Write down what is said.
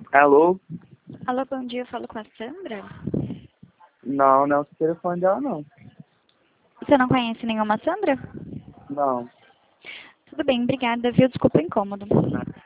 Alô? Alô, bom dia, eu falo com a Sandra. Não, não é o telefone dela, não. Você não conhece nenhuma Sandra? Não. Tudo bem, obrigada, viu? Desculpa o incômodo.